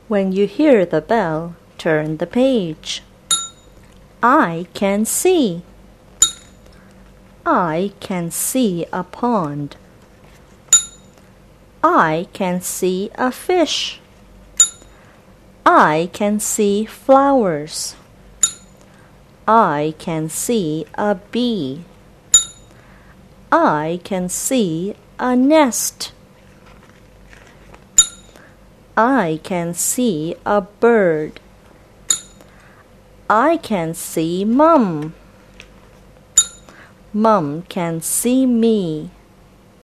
When you hear the bell, turn the page. I can see. I can see a pond. I can see a fish. I can see flowers. I can see a bee. I can see a nest. I can see a bird. I can see Mum. Mum can see me.